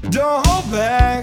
Don't hold back.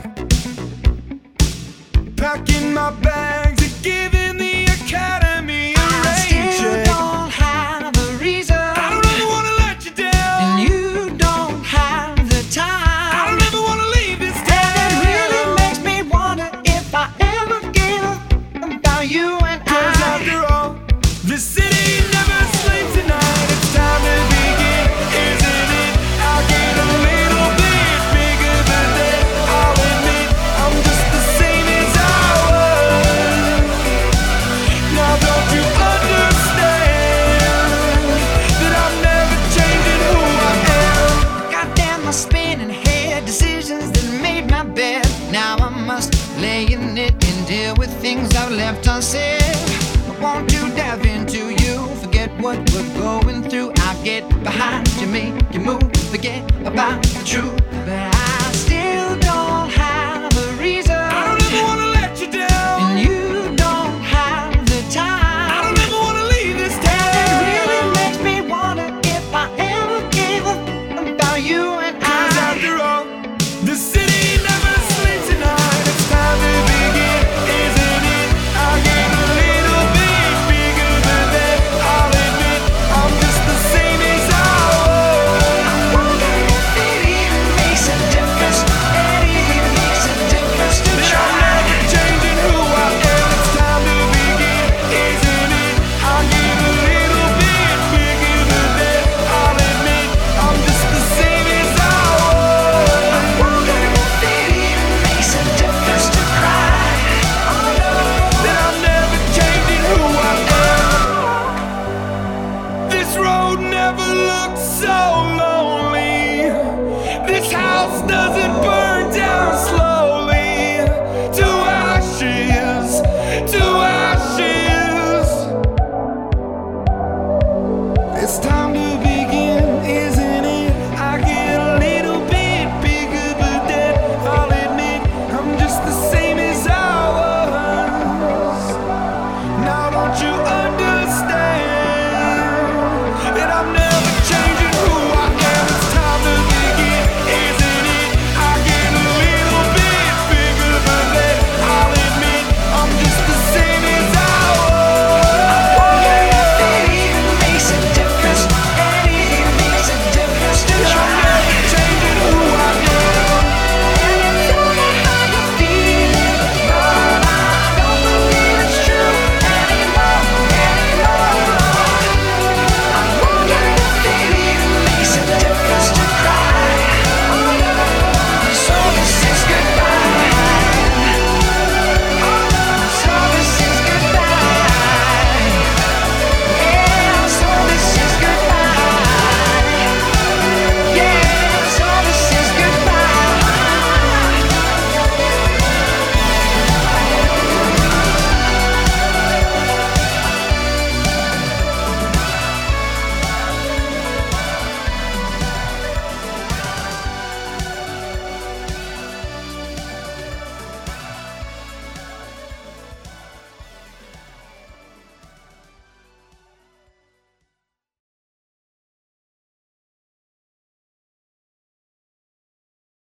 Packing my bags and giving the academy a I rain still check. don't have a reason, I don't ever wanna let you down, and you don't have the time. I don't ever wanna leave this And it really town. makes me wonder if I ever gave up about you and Cause I. after all, the city never sleeps at night. It's time to begin, isn't it? I get a little bit bigger than that. I'll admit I'm just the same as I was. Now don't you understand that I'm never changing who I am? Goddamn, my spinning head, decisions that made my bed. Now I must lay in it and deal with things I've left unsaid. I want to dive into you, forget what we're going through. I'll get behind you, make you move, forget about the truth. But I still don't have a reason, I don't ever wanna let you down, and you don't have the I time. don't ever wanna leave this And it really town. makes me wonder if I ever gave up about you and Cause I. after all, the city never sleeps at night. It's time to begin, isn't it? I get a little bit bigger than that. I'll admit I'm just the same as I was. Wonder if it even makes a difference. It even makes a difference to That I'm try. never changing who I am. It's time to begin, isn't it? I get a little bit bigger than that. I'll admit I'm just the same as I was. Wonder if it even makes a difference to cry. Oh no. That I'm never changing who I am. This road never looked so lonely. This house doesn't burn